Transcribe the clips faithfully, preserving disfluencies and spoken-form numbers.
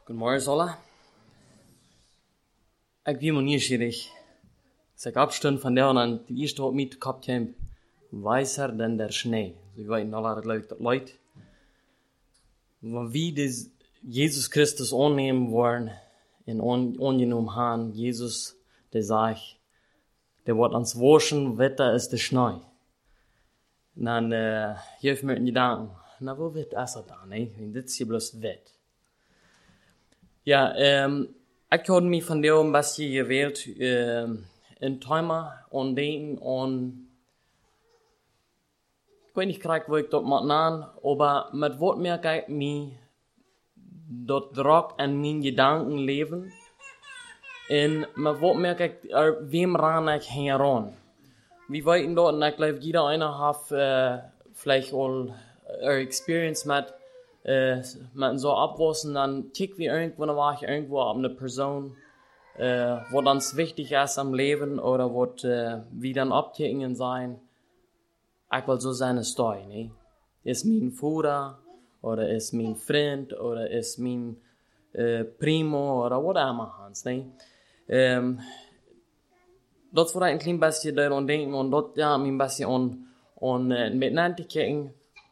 Goedemorgen alle. Ik ben nieuwsgierig. Als ik opstond van daar en de eerste wat mij gehabt heb, weißer dan der Schnee. Sie weten alle, dat leuk dat leid. Wie des Jesus Christus annehmen wollen, in angenommen haben, Jesus, der sagt, der wird uns waschen, Wetter ist der Schnee. En dan uh, geef me een gedanken, nou, wat wet is dat dan, hè? Dit is hier bloß wet. Ja, ähm, ich habe mich von der ein bisschen gewählt, äh, in Thema und denken und ich weiß nicht gerade, wo ich dort mal an, aber mit Wort merke ich mich dort Druck an meinen Gedanken leben und mit Wort merke ich, er, wem ran ich heran. Wie weit dort, und ich glaube, jeder einer hat äh, vielleicht all äh, Experience mit Äh, mit so abwaschen, dann kick wie irgendwo, dann war ich irgendwo ab eine Person, äh, wo uns wichtig ist am Leben oder wo äh, wie dann abkicken sein. Ich will so seine Story, ne? Ist mein Bruder oder ist mein Freund oder ist mein äh, Primo oder whatever hans, ne? Ähm, das war ein klein bisschen daran denken und dort ja ein bisschen an, an äh, miteinander kicken.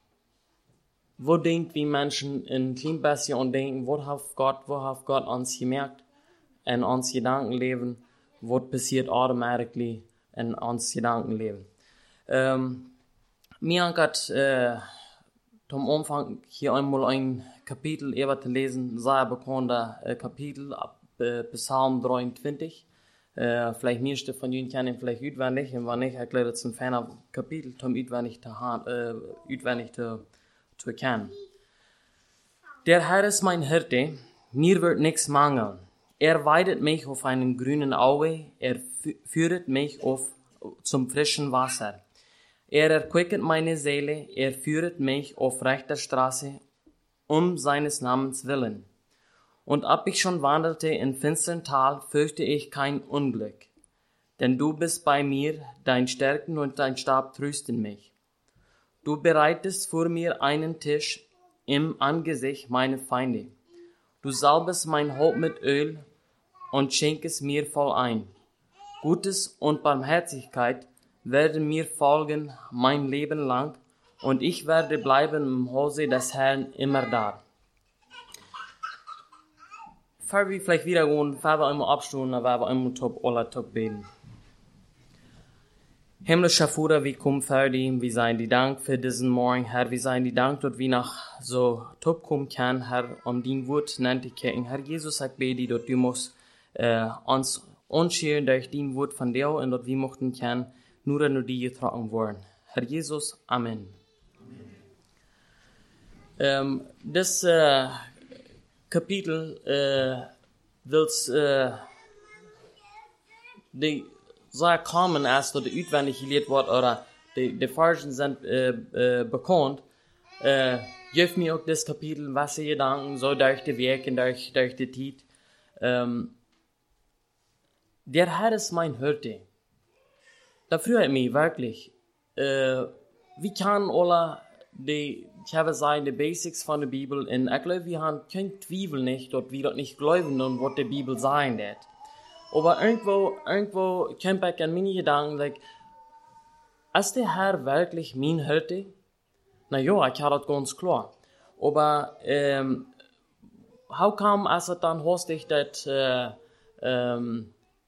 Wo denkt wie Menschen in klein bisschen und denken, was hat Gott, wo hat Gott uns gemerkt in uns Gedankenleben, was passiert automatisch in uns Gedankenleben. Ähm, mir hat äh, zum Anfang hier einmal ein Kapitel über zu lesen, sehr bekannter äh, Kapitel ab äh, Psalm dreiundzwanzig. Äh, vielleicht meiste von Ihnen kennen ihn vielleicht auswendig, und wenn nicht, erklärt es ein feiner Kapitel, zum auswendig zu haben, äh, auswendig zu zu erkennen. Der Herr ist mein Hirte, mir wird nichts mangeln. Er weidet mich auf einem grünen Aue, er führet mich auf, zum frischen Wasser. Er erquicket meine Seele, er führet mich auf rechter Straße, um seines Namens willen. Und ob ich schon wanderte in finstern Tal, fürchte ich kein Unglück. Denn du bist bei mir, dein Stärken und dein Stab trösten mich. Du bereitest vor mir einen Tisch im Angesicht meiner Feinde. Du salbest mein Haupt mit Öl und schenkest mir voll ein. Gutes und Barmherzigkeit werden mir folgen mein Leben lang, und ich werde bleiben im Hause des Herrn immer da. Bevor wir vielleicht wieder gehen, bevor wir einmal abstunden, dann werden wir einmal top, alle top beten. Himmlischer Vater, wir kommen für dich, wir seien dir Dank für diesen Morgen, Herr, wir seien dir Dank, dass wir nach so top kommen können, Herr, um dein Wort nennt dich kennen. Herr Jesus, ich bete, dass du musst äh, uns unscheren durch dein Wort von dir und dass wir möchten können, nur nur die getragen worden. Herr Jesus, Amen. Ähm, das äh, Kapitel äh, will's äh, die sehr kommen, als dat de uitwendig geleerd wordt, oder de, de Versen sind äh, äh, bekannt, äh, geeft mir auch das Kapitel, was sie Gedanken, so durch die Werke, durch, durch die Zeit. Ähm, der Herr ist mein Hirte. Da freut mich wirklich. Äh, wie kann alle die, ich habe gesagt, die Basics von der Bibel, und ich glaube, wir haben kein Zweifel nicht, dass wir dort nicht glauben, und was die Bibel sagen wird. Aber irgendwo, irgendwo kommt ich an meine Gedanken, like, ist der Herr wirklich mein Hirte? Na ja, ich habe das ganz klar. Aber, ähm, how kam es dann hostig, dass, äh, ähm,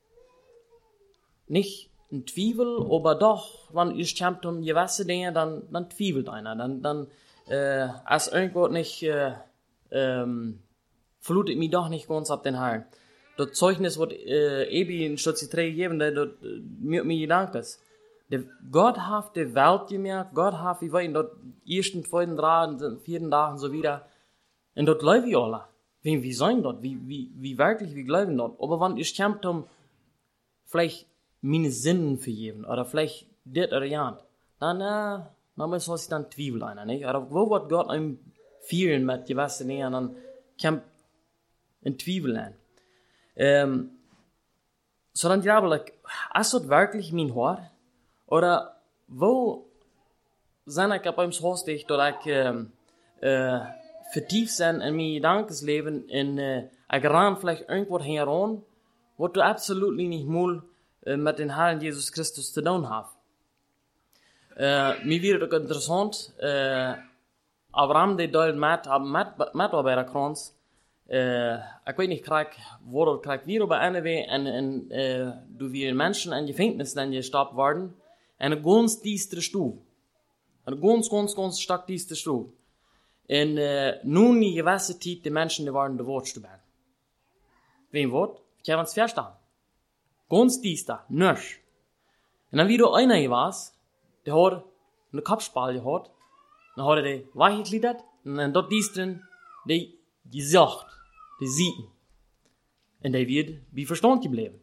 nicht ein Zweifel, aber doch, wenn ich kommt um gewisse Dinge, dann, dann zweifelt einer, dann, dann, äh, als irgendwo nicht, äh, ähm, flutet mich doch nicht ganz ab den Herrn. Das Zeugnis wird äh, Ebi in Stutzi drei gegeben, das äh, mir mir gedankt ist. Der Gott hat die Welt gemerkt, Gott hat, wie weit, dort ersten, zweiten, dritten, vierten Tagen so wieder. Und dort läuft wir alle. Wie, wie sollen dort? Wie, wie, wie wirklich, wie glauben dort? Aber wenn ich kämpft um, vielleicht meine Sinnen vergeben, oder vielleicht das oder ja, dann, äh, dann muss ich dann Zweifel einer, nicht? Oder wo wird Gott einem vielen mit gewissen Dingen, dann kämpft ein Zweifel ein. Ähm, so dann glaube ich, ist das wirklich mein Haar? Oder wo sind ich beim Hostig, dass ich äh, äh, vertieft zijn in mijn Gedankensleben en uh, ik ran vielleicht irgendwo heran, wat du absolut nicht mal uh, mit den Herrn Jesus Christus zu tun hast. Uh, mir wird ook interessant, uh, Abraham die deel met, met, met bij de krans, uh, ik weet niet, krijg, wordt krijg weer op een weg en, en uh, du weer mensen in gevangenis dan gestapt worden, en een ganz diestere stoel. Een ganz, ganz, ganz stark diestere stoel. En uh, nun die gewisse tijd de mensen die waren de woordste bij. Wem wat? Ik heb het verstaan. Ganz diester, nisch. En dan weer einer gewas, die had een kapspal gehad, dan had hij weggekleederd, en dan dat diesteren, die gezacht, die zieten. En die weer bij verstand gebleven.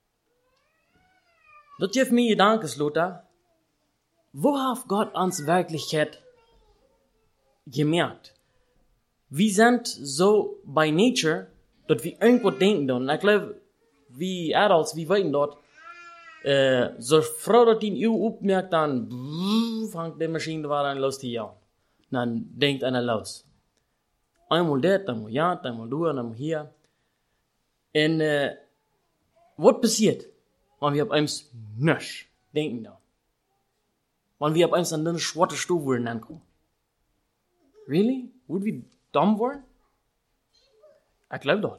Dat geeft mij Gedankensloter, wo heeft God ons Wirklichkeit gemerkt? Wir sind so by nature, dass wir irgendwo denken dann. Ich glaube, wie Adults, wir wissen dort, äh, so früh, dass die Uhr aufmerkt, dann fängt die Maschine an los zu jagen. Dann denkt einer los. Einmal das, einmal ja, einmal du, einmal hier. Und äh, was passiert, wenn wir auf eins nichts denken dann? Wenn wir auf eins an den schwarzen Stuhl ankommen? Really? Would we dumb worden? Ich glaube das.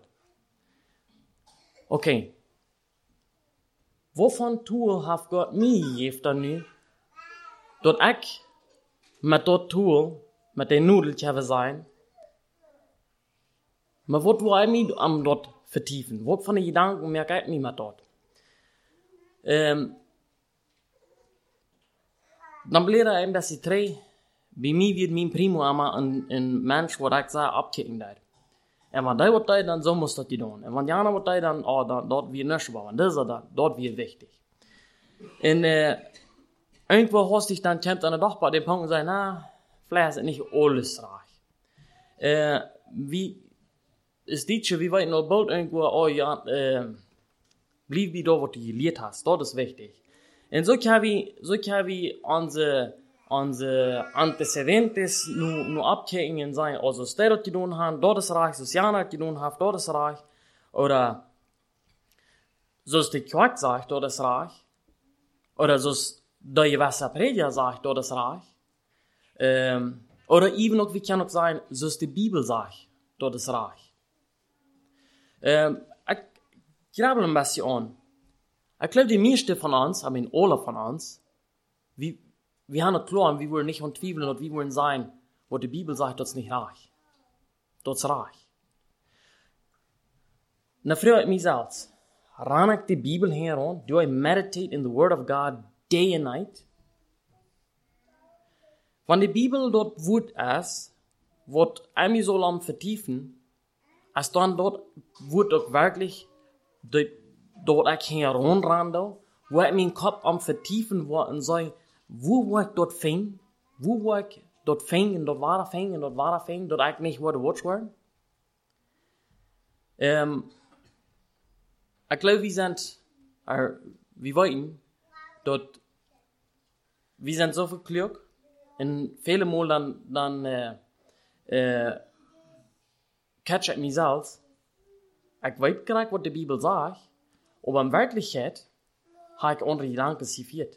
Okay. Wovon Tool hat Gott mir gegeben dann nu? Dat ich mit dat Tool, mit den Nudeln sein, maar wat wil ik mij am dort vertiefen? Wat van de Gedanken merke ich mir mit dort? Ähm, dan bleef er een beetje twee. Bij mij wird mijn primo ama een, een mens wat ik zei abkicken deed. En wat hij wat deed, dan zo moest dat die doen. En wat Jana wat deed, dan, oh, dat, dat weer niks bouwen. Dat is dat, dat weer wichtig. En äh, irgendwo hast dich dann kämpft an der Dach bei dem Punkt und sagt, na, vielleicht ist nicht alles reich. Äh, wie ist die schon, wie weit noch bald irgendwo, oh ja, äh, bleib wie da, was du gelehrt hast, das ist wichtig. Und so kann wir, so kann wir unsere, unsere Antecedentes nur, nur abkicken und sagen, also, das, was die tun haben, das ist reich, das Jana, die tun haben, das ist reich. Oder, so ist die Quack sagt, das ist reich. Oder so ist der gewisse Prediger sagt, das ist reich. Ähm, oder even auch, wie kann auch sein, so ist die Bibel sagt, das ist reich. Ähm, ich glaube ein bisschen an. Ich glaube, die meisten von uns, ich meine, alle von uns, wir, wir haben es klar, wir wollen nicht entzweifeln und wir wollen sein, wo die Bibel sagt, das ist nicht reich. Das ist reich. Und dann frage ich mich selbst, ran ich die Bibel heran? Do I meditate in the Word of God day and night? Wenn die Bibel dort Wort ist, wird ich mich so lange vertiefen, als dann dort wird auch wirklich dort, dort ich heranrande, wo ich meinen Kopf am vertiefen war und sagen, wo war ich dort fing? Wo war ich dort fing und dort war er fing und dort war er fing, dort ich nicht wurde Wort war? Ähm, Ich glaube, wir sind, er, wir wollen, dort, wir sind so viel Glück, und viele Mal dann, dann, äh, äh, catch ich mich selbst. Ich weiß gar nicht, was die Bibel sagt, aber in Wirklichkeit habe ich andere Gedanken zitiert.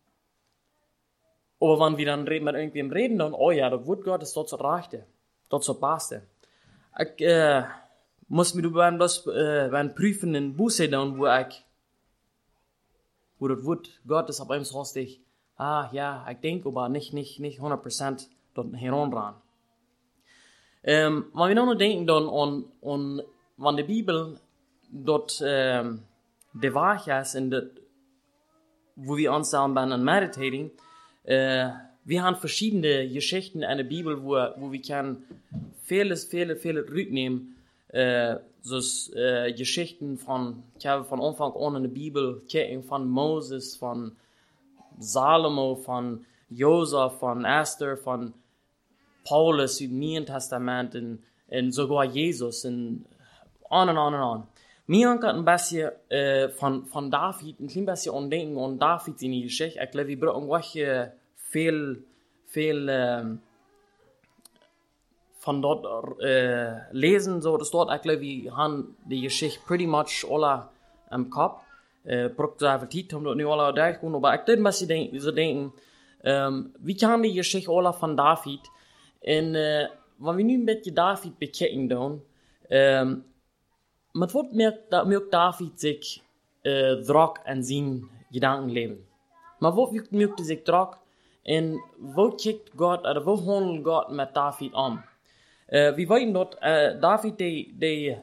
Aber wenn wir dann reden, mit irgendwem reden, dann, oh ja, das Wort Gottes, das ist das Rechte, das ist das Beste. Ich, äh, muss mir beim das äh, beim prüfen in Buße dann, wo ich wo das Wort Gottes auf einem hast ich, ah ja, ich denke aber nicht nicht nicht hundert Prozent dort heranran. Ähm, wenn wir noch denken dann an an wenn die Bibel dort ähm, die Wahrheit ist in der wo wir uns dann beim Meditating, äh, wir haben verschiedene Geschichten in der Bibel, wo wo wir kann vieles viele viele rücknehmen. Äh, so äh, Geschichten von, ich habe von Anfang an in der Bibel, von Moses, von Salomo, von Josef, von Esther, von Paulus im Neuen Testament und, und sogar Jesus und on und on und on. Mir hat ein bisschen äh, von, von David, ein klein bisschen an denken und David in die Geschichte. Ich glaube, wir brauchen auch viel, viel, ähm, von dort äh, lesen, so, das dort, ich glaube, wir haben die Geschichte pretty much alle im Kopf. Äh, braucht so einfach Zeit, um dort nicht alle durchgehen, aber ich würde so denken, so denken ähm, wie kann die Geschichte alle von David, und äh, wenn wir nun mit David bekennen, dann, ähm, mit was merkt, merkt David sich äh, Druck an sein Gedankenleben? Maar wat merkt er sich Druck und wo kijkt Gott, oder wo handelt Gott mit David um? Uh, wir weten dat uh, David, die, die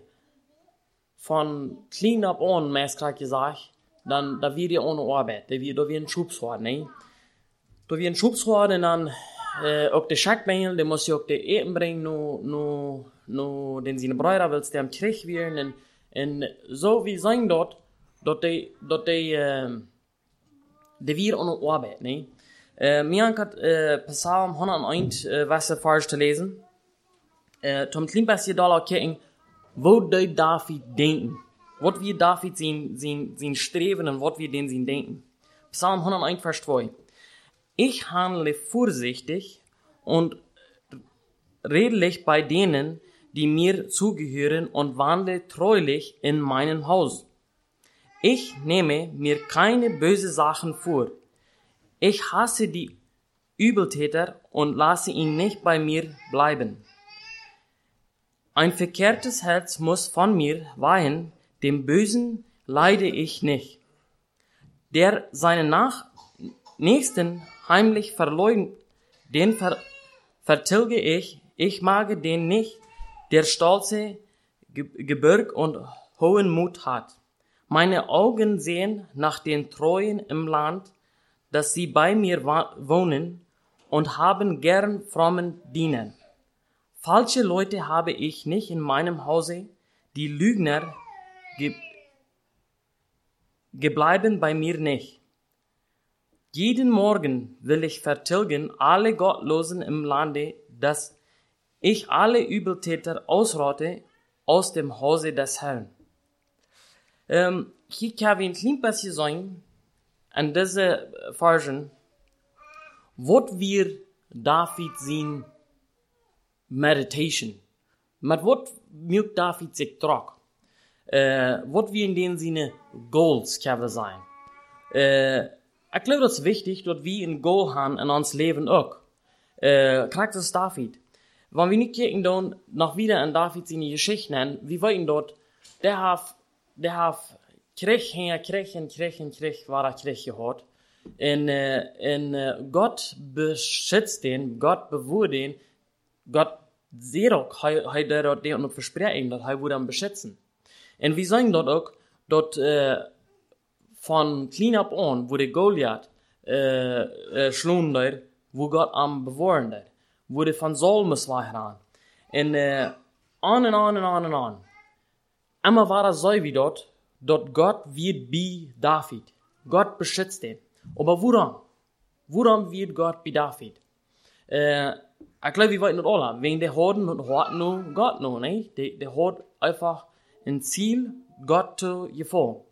von klein ab an, meestal gesagt, dann, da wird er ohne Arbeit, da wird, da wird ein Schubswort, ne? Da wird ein Schubswort und dann, uh, auch der Schackbengel, der muss ja auch die Eten bringen, nur, nur, nur, den seine Brüder willst, der am Krieg werden, und, und so wie sagen dort, dat die, dat die, uh, die wird ohne Arbeit, ne? Uh, mir hat, uh, Psalm hunderteins, uh, was falsch zu lesen. Uh, Tom Klimpas hier da kijken, wo deed David denken? Wat wir David zijn, zijn, zijn streven und wat wir den zijn denken? Psalm hunderteins, Vers zwei. Ich handle vorsichtig und redlich bei denen, die mir zugehören und wandle treulich in meinem Haus. Ich nehme mir keine böse Sachen vor. Ich hasse die Übeltäter und lasse ihn nicht bei mir bleiben. Ein verkehrtes Herz muss von mir weichen, dem Bösen leide ich nicht. Der seinen Nach Nächsten heimlich verleugnet, den ver vertilge ich, ich mag den nicht, der stolze Ge Gebirg und hohen Mut hat. Meine Augen sehen nach den Treuen im Land, dass sie bei mir wohnen und haben gern frommen Diener. Falsche Leute habe ich nicht in meinem Hause, die Lügner ge gebleiben bei mir nicht. Jeden Morgen will ich vertilgen alle Gottlosen im Lande, dass ich alle Übeltäter ausrotte aus dem Hause des Herrn. Um, hier kan we een klein beetje zien, in deze version, wat wir David zien meditation. Met wat merkt David zich druk? Uh, wat wir in den seine goals kunnen zijn. Uh, ik geloof dat het wichtig dat we een goal hebben in ons leven ook. Uh, Kijk, dat is David. Wenn wir nicht kijken dan nog wieder in David seine Geschichten, wir weten dat der hat der hat Krieg, Krieg, Krieg, Krieg, Krieg, war er Krieg gehad. Und, äh, und äh, Gott beschützt den, Gott bewahrt den, Gott sieht auch, er dort den und versprechen, dass er würde ihn beschützen. Und wir sagen dort auch, dass äh, von klein ab an, wo der Goliath äh, äh, schlug dort, wo Gott am bewahren dort, wo der von Saul muss weichen. Und äh, an und an und an und an. Immer war das so wie dort, dass Gott wird bei David. Gott beschützt ihn. Aber woran? Woran wird Gott bei David? Äh, ich glaube, wir wollten das alle. Wegen der Horden und hat nur Gott noch, ne? Der, der hat einfach ein Ziel, Gott zu gefallen.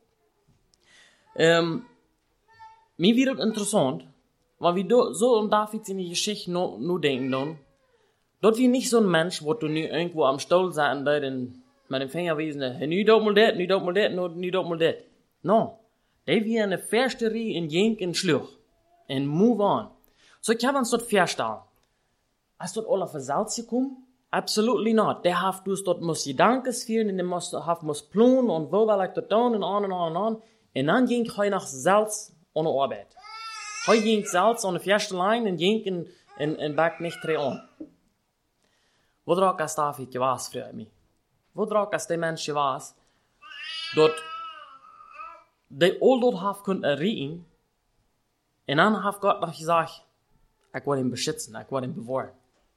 Ähm, mir wird es interessant, weil wir do, so um David in die Geschichte nur, nur denken, dann, dort wir nicht so ein Mensch, wo du nie irgendwo am Stuhl saßen, da den met een vinger wezen, nu doet maar dit, nu doet maar dit, nu doet maar dit. No, die wie een verste rie in jenk en slug. En move on. So ik heb ons dat verstellen. Als dat alle verzelfs gekomen? Absolutely not. Der haft dus dat moest je dankes vieren, en der moest haft moest ploen, en wo wil ik dat doen, en aan en aan en aan. En dan jenk hij nog zelfs ohne arbeid. Hij jenk zelfs aan de verste lijn, en jenk en, en, en bak niet tre aan. Wat er ook als David gewas voor mij? Wat er ook als die mensen was, dat die al dat heeft kunnen richten, en dan heeft God nog gezegd, ik wil hem beschützen, ik wil hem bewaren.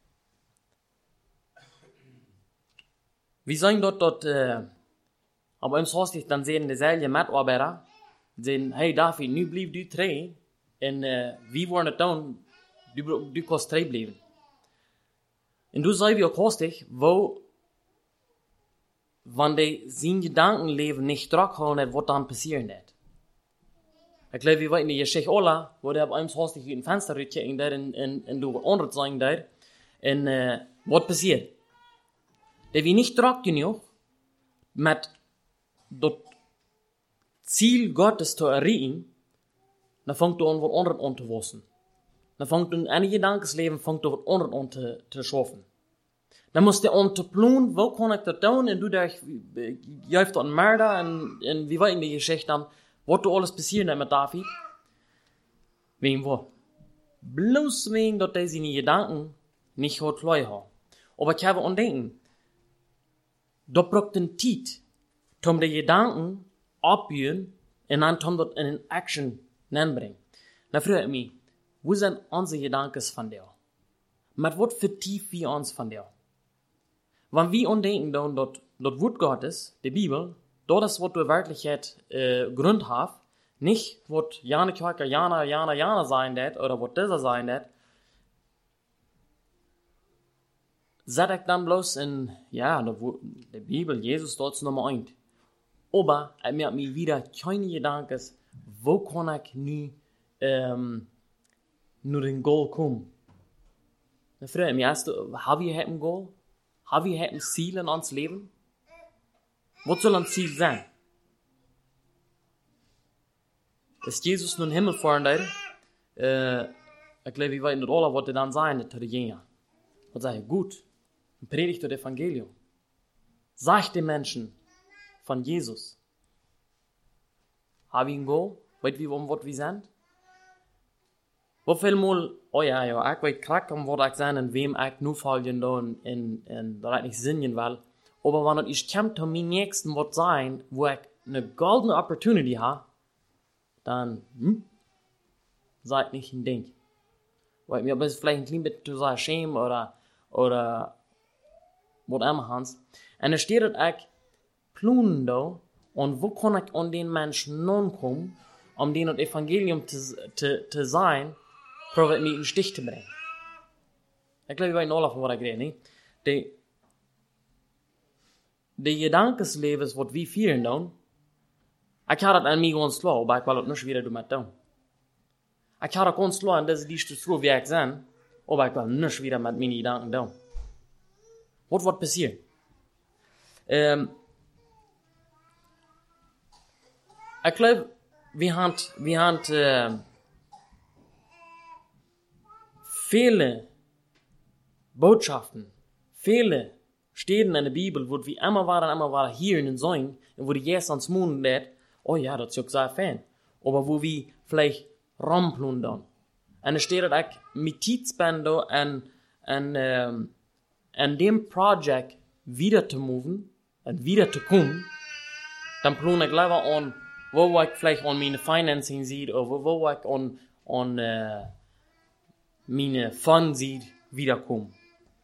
Wir sagen dort, dort, äh, aber im Hostig, dann sehen dieselbe Mitarbeiter, sehen, hey David, nu blijf du trei, en äh, wie wollen het doen, du, du kannst trei blijven. En du sagst wie auch Hostig, wo, wenn die sein Gedankenleben nicht zurückholen, was dann passieren wird. Ich glaube, wir wollten die Geschichte alle, wo der bei uns Hostig in Fenster rücken, der in, in, in du andere sagen, der, und, äh, was passiert? der wie nicht tragt genug, mit das Ziel Gottes zu erreichen, dann fängt du an, was anderen an zu wissen. Dann fängt du in einem Gedankensleben, fängt du was anderen an zu, zu schaffen. Dann musst du an zu planen, wo kann ich das tun, und du dich, jäuft an Mörder, und, und wie weit in die Geschichte dann, was du alles passieren mit David. Wegen wo? Bloß wegen, dass er seine Gedanken nicht hat klar haben. Aber ich habe an denken, da braucht ein Zeit, um die Gedanken abzuhören und dann um das in Action hinbringen. Dann frage ich mich, wo sind unsere Gedanken von dir? Mit was für tief wir uns von dir? Wenn wir denken, dass das Wort Gottes, die Bibel, das ist, was du Wirklichkeit äh, Grund hast, nicht, was Jana Kirche, Jana, Jana, Jana sein wird, oder was dieser sein wird, sag ich dann bloß in, ja, der, der Bibel, Jesus, dort ist Nummer eins. Aber ich mir mir wieder keine Gedanken, wo kann ich nu, ähm, nur den Goal kommen? Dann frage ich mich, hast du, haben wir ein Goal? Haben wir ein Ziel in uns Leben? Was soll ein Ziel sein? Ist Jesus nun Himmel fahren, äh, ich glaube, wir wissen nicht alle, was er dann sein zu den Jüngern. Und sage, gut, und predigt das Evangelium. Sagt den Menschen von Jesus. Haben wir ein Goal? Weißt du, um was wir sind? Wie viel Mal, oh ja, ja, ich weiß krack, um was ich sein und wem ich nur folgen und in, in, da ich nicht singen will. Aber wenn ich kommt, um mein nächsten was sein, wo ich eine goldene Opportunity habe, dann, hm, seid nicht ein Ding. Weil mir ist vielleicht ein klein bisschen zu sagen, Schämen oder, oder, was immer Hans. Und da steht ich, plunen da, und wo kann ich an den Menschen nun kommen, um den das Evangelium zu, zu, zu sein, probiert mich in den Stich zu bringen. Ich glaube, ich weiß noch, von was ich rede, nicht? Die, die Gedankensleben, was wir vielen tun, ich habe das an mich ganz klar, aber ich will das nicht wieder damit tun. Ich habe das ganz klar, und das ist die Struktur, wie ich bin, aber ich will nicht wieder mit meinen Gedanken tun. Was wird passieren? Ähm, ich glaube, wir haben, wir haben äh, viele Botschaften, viele Stellen in der Bibel, wo wir immer waren, immer waren hier in den Säuen, und wo die Jesus ans Mund lädt, oh ja, das ist ja sehr fein. Aber wo wir vielleicht rumplundern. Und es steht auch mit Tidsbänder an, an, ähm, an dem Projekt wieder zu moven, und wieder zu kommen, dann plune ich lieber an, wo ich vielleicht an meine Financing sieht, oder wo, wo ich an, an äh, meine Funds sieht, wiederkommen.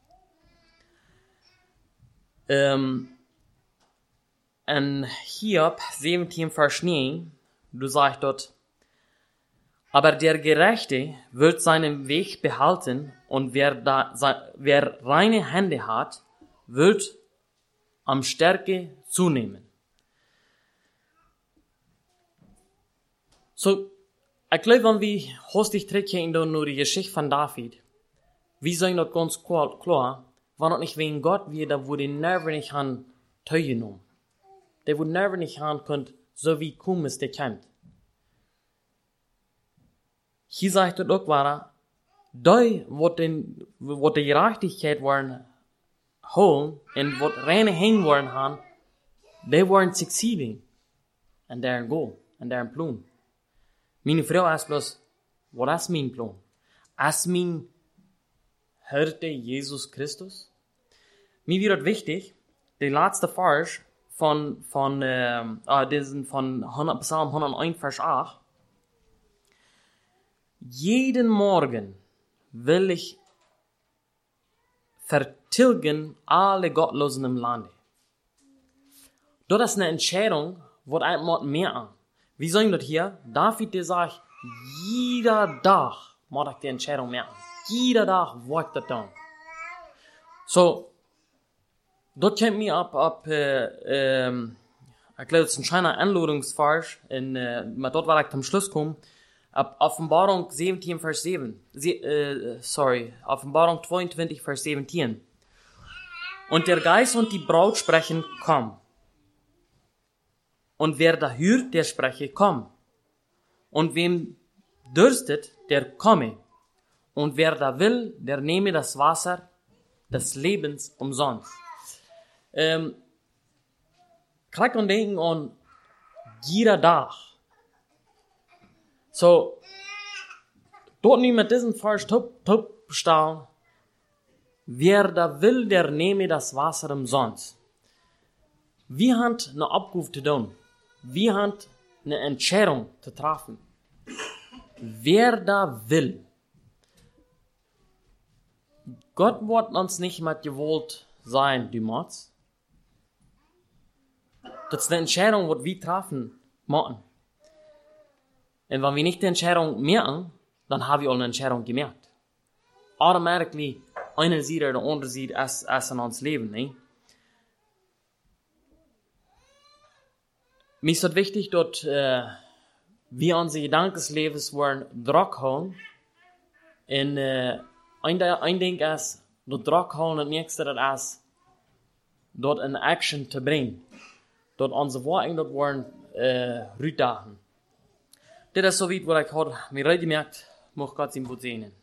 Ähm, und Hiob siebzehn, Vers neun, du sagst dort, aber der Gerechte wird seinen Weg behalten, und wer, da, wer reine Hände hat, wird am Stärke zunehmen. So, ich glaube, wenn wir hostig zurückgehen in nur die Geschichte von David, wir sagen das ganz klar, klar, wenn das nicht wegen Gott wir, da wo die Nerven nicht haben, teilgenommen. Der wo die Nerven nicht haben könnt, so wie kaum es der kennt. Hier sagt das auch weiter, die, wo die Gerechtigkeit waren, holen, und wo reine Hände waren haben, die waren succeeding, an deren Goal, an deren Plan. Meine Frau ist bloß, was ist mein Plan? Ist mein Hirte Jesus Christus? Mir wird wichtig, der letzte Vers von, von, ähm, äh, diesen von Psalm hunderteins, Vers acht. Jeden Morgen will ich vertilgen alle Gottlosen im Lande. Das ist eine Entscheidung, wo ein mehr an. Wie sagen das hier? David, der sagt, jeder Tag mache ich die Entscheidung mehr an. Jeder Tag wollte ich das tun. So, dort kommt mir ab, ab, äh, ähm, ich glaube, das ist ein scheiner Anladungsvers, in, äh, dort war ich zum Schluss gekommen, ab Offenbarung siebzehn, Vers sieben, Sie, äh, sorry, Offenbarung zweiundzwanzig, Vers siebzehn. Und der Geist und die Braut sprechen, komm. Und wer da hört, der spreche, komm. Und wem dürstet, der komme. Und wer da will, der nehme das Wasser des Lebens umsonst. Ähm, Kijk und denken an jeder Tag. So, dort nie mit diesem Vers top, top stehen. Wer da will, der nehme das Wasser umsonst. Wir haben eine Abruf zu tun. Wir haben eine Entscheidung zu treffen. Wer da will. Gott wird uns nicht mit gewollt sein, du Mats. Das ist eine Entscheidung, die wir treffen machen. Und wenn wir nicht die Entscheidung merken, dann haben wir auch eine Entscheidung gemerkt. Automatically, einer sieht oder der andere sieht es, es in uns Leben. Ne? Mir ist es wichtig, dass äh, wir unsere Gedankenslebens wollen Druck holen. Und äh, ein, ein Ding ist, dort Druck holen und nächste das ist, dort in Action zu bringen. Dort unsere Worte dort wollen äh, rütdachen. Das ist so weit, was ich heute mir gemerkt, muss Gott ihm gut sehen.